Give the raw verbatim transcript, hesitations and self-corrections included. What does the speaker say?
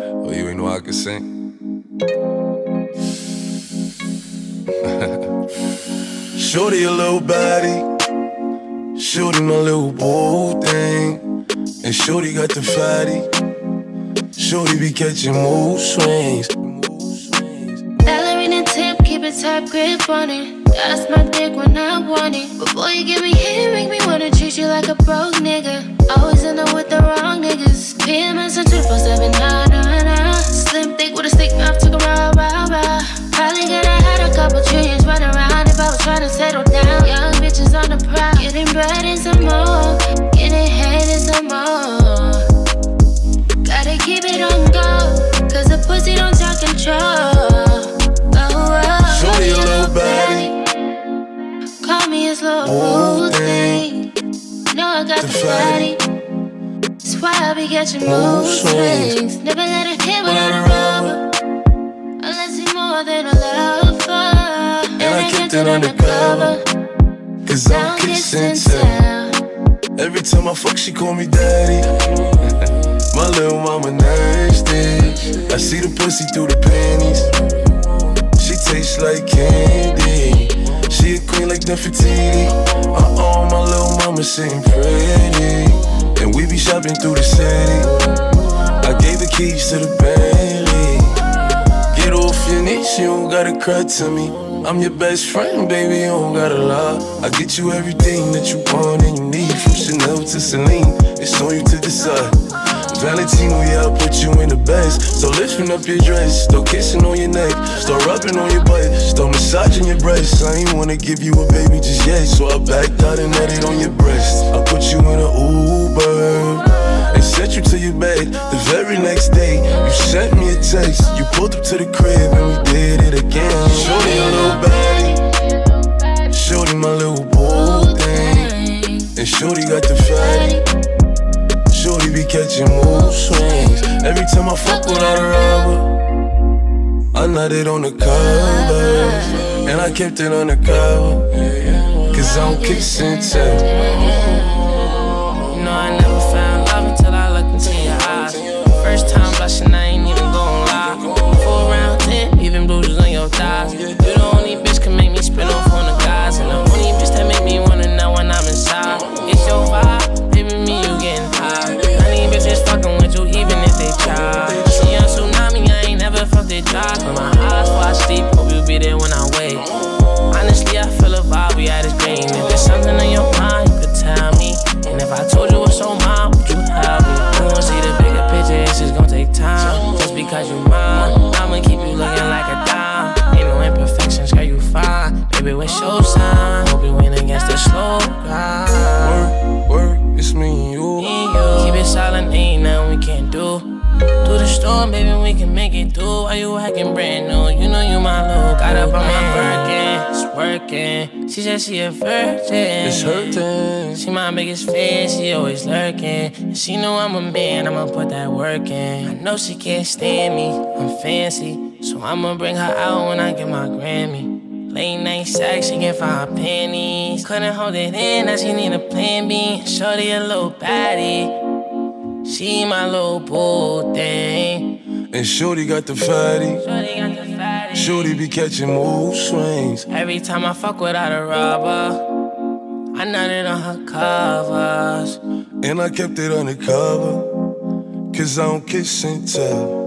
Oh, you ain't know I could sing? Shorty a little baddie, shorty my little boo thing, and shorty got the fatty. Shorty be catching mood swings. Ballerina tip, keep a tight grip on it. That's my dick when I want it. Before you give me hit, make me wanna treat you like a broke nigga. Always end up with the wrong niggas. P M S and twenty-four seven, nah, nah, nah. Slim thick with a stick mouth, took a rah, rah, rah. Probably gonna have a couple trillions run around if I was trying to settle down. Young bitches on the prowl, getting bread and some more, getting head and some more. Gotta keep it on go, cause the pussy don't talk control. Oh, oh, shorty a little baddie, call me a slow boo thing. Know I got the, the fatty. That's why I be catching mood swings. Never let it hit without a rubber, unless he's more than a lover. And, and I kept it undercover, cause I'm kissing tell. Every time I fuck, she call me daddy. My little mama nasty. I see the pussy through the panties. She tastes like candy. She a queen like Nefertiti. Uh-oh, my little mama sitting pretty. And we be shopping through the city. I gave the keys to the Bentley. Get off your knees, you don't gotta cry to me. I'm your best friend, baby, you don't gotta lie. I get you everything that you want and you need. From Chanel to Celine, it's on you to decide. Valentino, yeah, I'll put you in the best. So lifting up your dress, start kissing on your neck, start rubbing on your butt, start massaging your breasts. I ain't wanna give you a baby just yet, so I backed out and had it on your breast. I put you in an Uber and sent you to your bed. The very next day, you sent me a text. You pulled up to the crib and we did it again. Shorty a little baddie, shorty my little boo thing, and shorty got the fatty. Shorty be catching mood swings. Every time I fuck without a rubber, I nutted on the cover, and I kept it undercover, cause I don't kiss and tell. You know I never found love until I looked into your eyes. First time blushing, I ain't even gon' lie. Four round ten, even bruises on your thighs. You the only bitch can make me spin off on the guys, and the only bitch that make me wanna know when I'm inside. It's your vibe, baby, me you getting high. Honey bitches fucking with you even if they try. See on tsunami, I ain't never felt it dry. But my eyes while I sleep, hope you be there when I wake. Honestly, I feel a vibe, we had this dream. If there's something on your mind, you could tell me. And if I told you what's on mine, would you help me? You won't see the bigger picture, it's just gon' take time. Just because you mine, I'ma keep you looking like a dime. Ain't no imperfections, girl, you fine. Baby, what's your sign? Hope you win against the slow grind. Work, work, it's me and you. Me and you. Keep it silent, ain't nothing we can't do. Through the storm, baby, we can make it through. Why you acting brand new? You know you my look. Got up on my Birkin, it's working. She said she a virgin. It's hurting. She my biggest fan, she always lurking. And she know I'm a man, I'ma put that work in. I know she can't stand me, I'm fancy. So I'ma bring her out when I get my Grammy. Late night sex, she can find pennies. Couldn't hold it in, now she need a plan B. Shorty a little baddie, she my little boo thing. And shorty got the fatty. Shorty got the fatty. Shorty be catching mood swings. Every time I fuck without a rubber, I nutted on her covers, and I kept it undercover, cause I don't kiss and tell.